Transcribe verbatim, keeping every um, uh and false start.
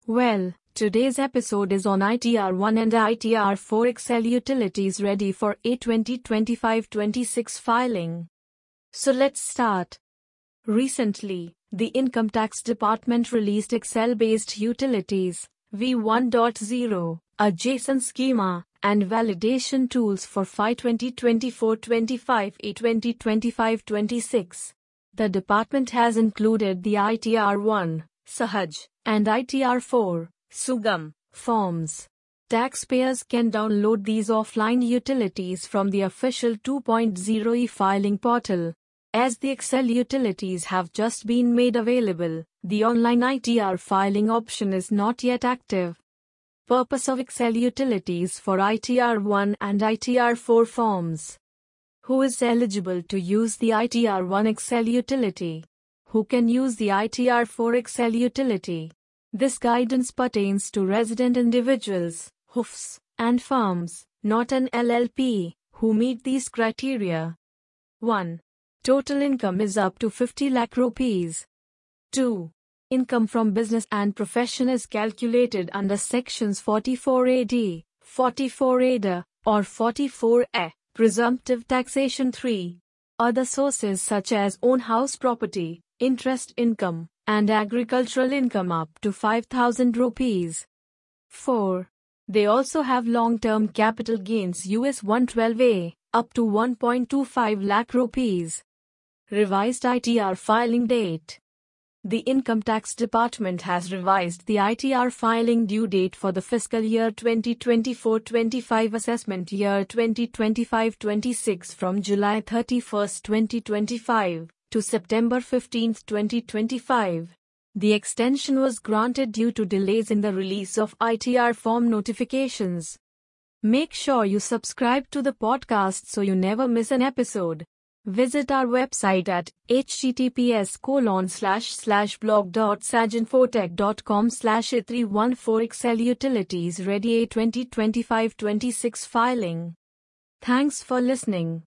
Well, today's episode is on I T R one and I T R four Excel utilities ready for A twenty twenty-five twenty-six filing. So let's start. Recently, the Income Tax Department released Excel-based utilities, V one point zero, a JSON schema, and validation tools for F Y twenty twenty-four twenty-five A twenty twenty-five twenty-six. The department has included the I T R one, Sahaj, and I T R four, Sugam, forms. Taxpayers can download these offline utilities from the official two point oh e-filing portal. As the Excel utilities have just been made available, the online I T R filing option is not yet active. Purpose of Excel utilities for I T R one and I T R four forms. Who is eligible to use the I T R one Excel utility? Who can use the I T R four Excel utility? This guidance pertains to resident individuals, H U Fs, and firms, not an L L P, who meet these criteria. one. Total income is up to fifty lakh rupees. two. Income from business and profession is calculated under sections forty-four A D, forty-four A D A, or forty-four A, presumptive taxation. three. Other sources such as own house property, interest income, and agricultural income up to five thousand rupees. four. They also have long-term capital gains U S one twelve A, up to one point two five lakh rupees. Revised I T R filing date. The Income Tax Department has revised the I T R filing due date for the fiscal year twenty twenty-four twenty-five assessment year twenty twenty-five twenty-six from July thirty-first twenty twenty-five to September fifteenth twenty twenty-five. The extension was granted due to delays in the release of I T R form notifications. Make sure you subscribe to the podcast so you never miss an episode. Visit our website at https colon slash slash blog dot saginfotech dot com slash A three one four Excel utilities ready A twenty twenty-five twenty-six filing. Thanks for listening.